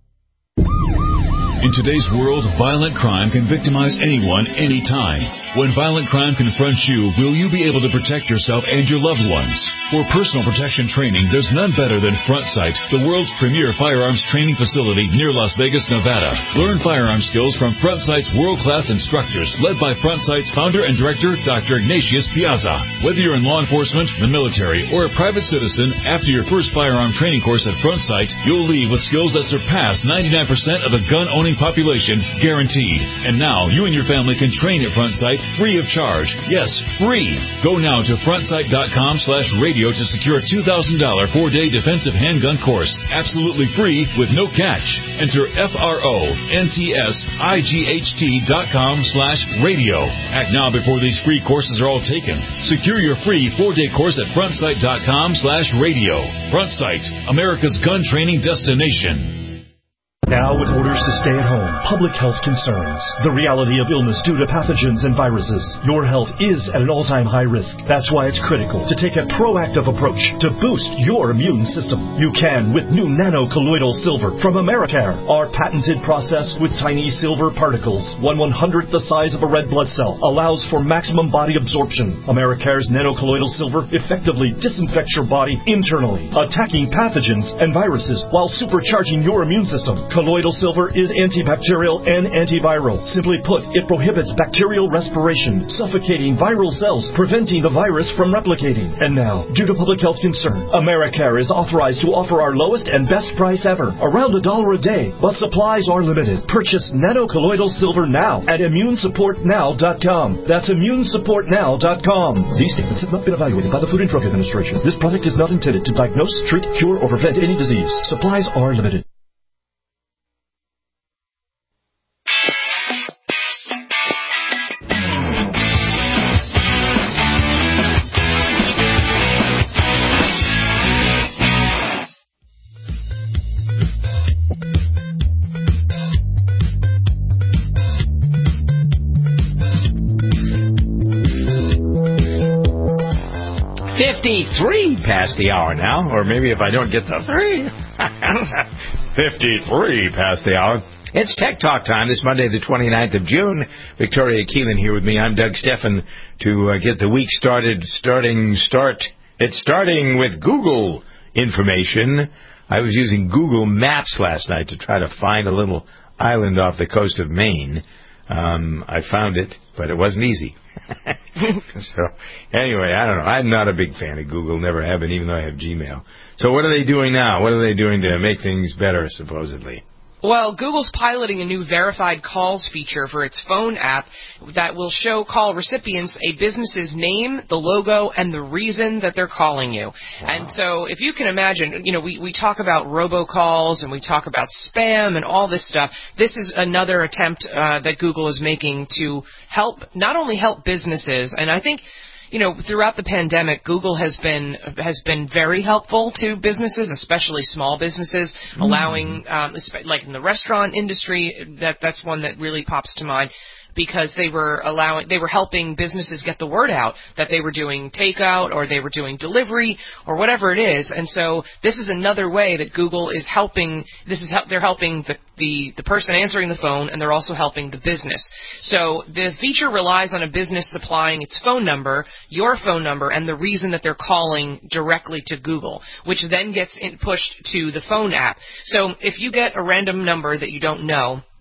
In today's world, violent crime can victimize anyone, anytime. When violent crime confronts you, will you be able to protect yourself and your loved ones? For personal protection training, there's none better than FrontSight, the world's premier firearms training facility near Las Vegas, Nevada. Learn firearm skills from FrontSight's world-class instructors, led by FrontSight's founder and director, Doctor Ignatius Piazza. Whether you're in law enforcement, the military, or a private citizen, after your first firearm training course at FrontSight, you'll leave with skills that surpass ninety-nine percent of the gun-owning population, guaranteed. And now, you and your family can train at FrontSight free of charge. Yes, free. Go now to frontsight dot com slash radio to secure a two thousand dollars four-day defensive handgun course. Absolutely free with no catch. Enter F R O N T S I G H T dot com slash radio. Act now before these free courses are all taken. Secure your free four-day course at frontsight dot com slash radio. FrontSight, America's gun training destination. Now with orders to stay at home, public health concerns, the reality of illness due to pathogens and viruses, your health is at an all-time high risk. That's why it's critical to take a proactive approach to boost your immune system. You can with new nano-colloidal silver from Americare. Our patented process with tiny silver particles, one one-hundredth the size of a red blood cell, allows for maximum body absorption. Americare's nano-colloidal silver effectively disinfects your body internally, attacking pathogens and viruses while supercharging your immune system. Colloidal silver is antibacterial and antiviral. Simply put, it prohibits bacterial respiration, suffocating viral cells, preventing the virus from replicating. And now, due to public health concern, Americare is authorized to offer our lowest and best price ever, around a dollar a day, but supplies are limited. Purchase nano-colloidal silver now at immune support now dot com. That's immune support now dot com. These statements have not been evaluated by the Food and Drug Administration. This product is not intended to diagnose, treat, cure, or prevent any disease. Supplies are limited. fifty-three past the hour now, or maybe if I don't get the three. fifty-three past the hour. It's Tech Talk time this Monday, the twenty-ninth of June. Victoria Keelan here with me. I'm Doug Steffen to uh, get the week started. Starting, start. It's starting with Google information. I was using Google Maps last night to try to find a little island off the coast of Maine. Um, I found it, but it wasn't easy. So, anyway, I don't know. I'm not a big fan of Google, never have been, even though I have Gmail. So what are they doing now? What are they doing to make things better, supposedly? Well, Google's piloting a new verified calls feature for its phone app that will show call recipients a business's name, the logo, and the reason that they're calling you. Wow. And so if you can imagine, you know, we, we talk about robocalls and we talk about spam and all this stuff. This is another attempt uh, that Google is making to help, not only help businesses, and I think, you know, throughout the pandemic, Google has been has been very helpful to businesses, especially small businesses, mm. allowing, um, like in the restaurant industry, that that's one that really pops to mind, because they were allowing, they were helping businesses get the word out that they were doing takeout or they were doing delivery or whatever it is. And so this is another way that Google is helping. This is how they're helping the, the the person answering the phone, and they're also helping the business. So the feature relies on a business supplying its phone number, your phone number, and the reason that they're calling directly to Google, which then gets in, pushed to the phone app. So if you get a random number that you don't know,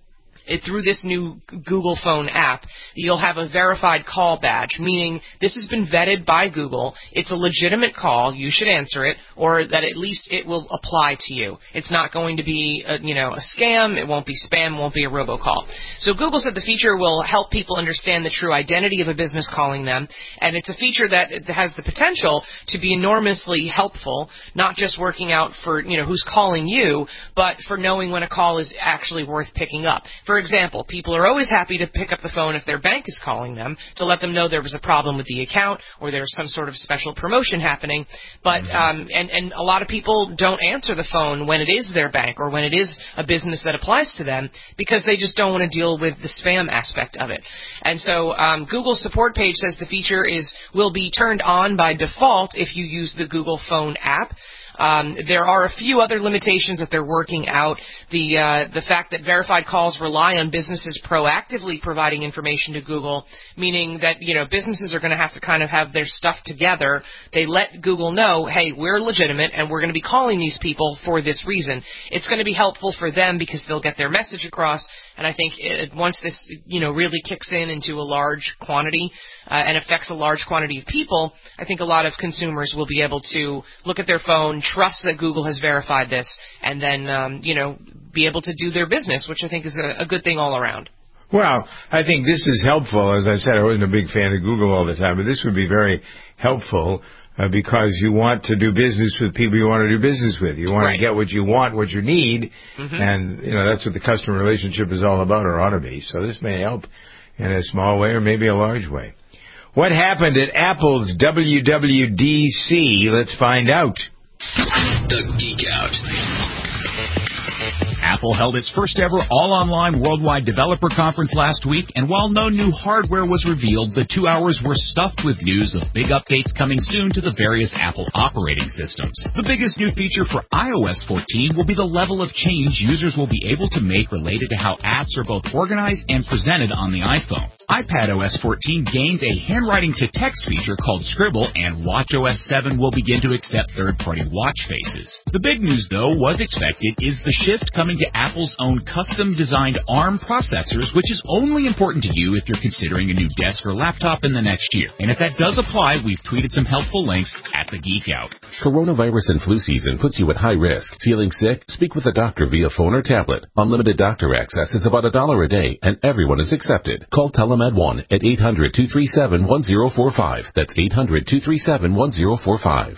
it, through this new Google phone app, you'll have a verified call badge, meaning this has been vetted by Google. It's a legitimate call. You should answer it, or that at least it will apply to you. It's not going to be, a, you know, a scam. It won't be spam. It won't be a robocall. So Google said the feature will help people understand the true identity of a business calling them, and it's a feature that has the potential to be enormously helpful, not just working out for, you know, who's calling you, but for knowing when a call is actually worth picking up. For example, people are always happy to pick up the phone if their bank is calling them to let them know there was a problem with the account or there's some sort of special promotion happening. But um, and, and a lot of people don't answer the phone when it is their bank or when it is a business that applies to them because they just don't want to deal with the spam aspect of it. And so um, Google's support page says the feature is will be turned on by default if you use the Google phone app. Um, there are a few other limitations that they're working out. The uh, the fact that verified calls rely on businesses proactively providing information to Google, meaning that, you know, businesses are going to have to kind of have their stuff together. They let Google know, hey, we're legitimate and we're going to be calling these people for this reason. It's going to be helpful for them because they'll get their message across. And I think it, once this, you know, really kicks in into a large quantity uh, and affects a large quantity of people, I think a lot of consumers will be able to look at their phone, trust that Google has verified this, and then, um, you know, be able to do their business, which I think is a, a good thing all around. Well, I think this is helpful. As I said, I wasn't a big fan of Google all the time, but this would be very helpful. Uh, because you want to do business with people you want to do business with. You want right. to get what you want, what you need, mm-hmm. and, you know, that's what the customer relationship is all about, or ought to be. So this may help in a small way or maybe a large way. What happened at Apple's W W D C? Let's find out. The Geek Out. Apple held its first ever all-online worldwide developer conference last week, and while no new hardware was revealed, the two hours were stuffed with news of big updates coming soon to the various Apple operating systems. The biggest new feature for i O S fourteen will be the level of change users will be able to make related to how apps are both organized and presented on the iPhone. iPadOS fourteen gains a handwriting-to-text feature called Scribble, and watchOS seven will begin to accept third-party watch faces. The big news, though, was expected, is the shift coming to Apple's own custom-designed ARM processors, which is only important to you if you're considering a new desk or laptop in the next year. And if that does apply, we've tweeted some helpful links at the Geek Out. Coronavirus and flu season puts you at high risk. Feeling sick? Speak with a doctor via phone or tablet. Unlimited doctor access is about a dollar a day, and everyone is accepted. Call Telemed one at eight hundred, two three seven, one zero four five. That's eight hundred, two three seven, one zero four five.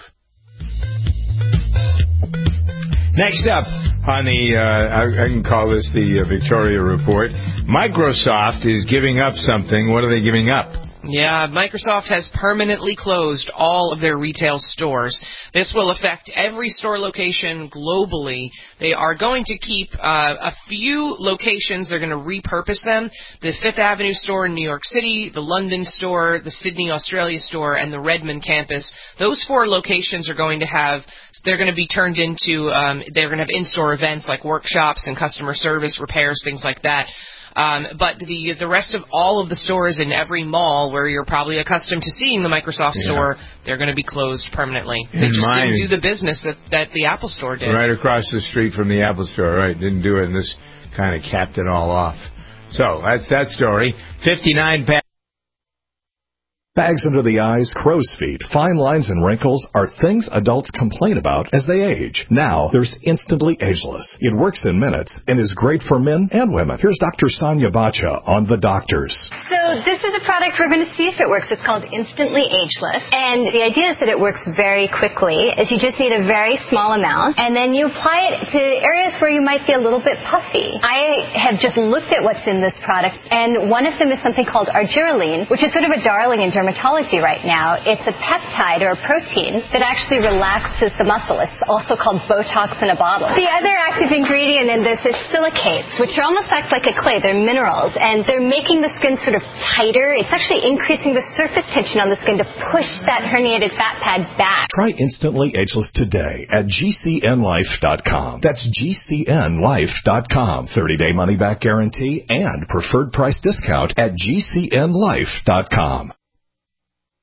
Next up on the, uh, I, I can call this the uh, Victoria Report, Microsoft is giving up something. What are they giving up? Yeah, Microsoft has permanently closed all of their retail stores. This will affect every store location globally. They are going to keep uh, a few locations. They're going to repurpose them. The Fifth Avenue store in New York City, the London store, the Sydney, Australia store, and the Redmond campus. Those four locations are going to have, they're going to be turned into, um, they're going to have in-store events like workshops and customer service, repairs, things like that. Um, but the the rest of all of the stores in every mall where you're probably accustomed to seeing the Microsoft yeah. store, they're going to be closed permanently. They in just mine, didn't do the business that, that the Apple store did. Right across the street from the Apple store, right? Didn't do it, and this kind of capped it all off. So that's that story. fifty-nine pa- Bags under the eyes, crow's feet, fine lines, and wrinkles are things adults complain about as they age. Now, there's Instantly Ageless. It works in minutes and is great for men and women. Here's Doctor Sonia Bacha on The Doctors. So this is a product we're going to see if it works. It's called Instantly Ageless. And the idea is that it works very quickly, is you just need a very small amount, and then you apply it to areas where you might be a little bit puffy. I have just looked at what's in this product, and one of them is something called argireline, which is sort of a darling in dermatology right now. It's a peptide or a protein that actually relaxes the muscle. It's also called Botox in a bottle. The other active ingredient in this is silicates, which are almost act like a clay. They're minerals, and they're making the skin sort of tighter. It's actually increasing the surface tension on the skin to push that herniated fat pad back. Try Instantly Ageless today at G C N life dot com. That's G C N life dot com. thirty-day money-back guarantee and preferred price discount at G C N life dot com.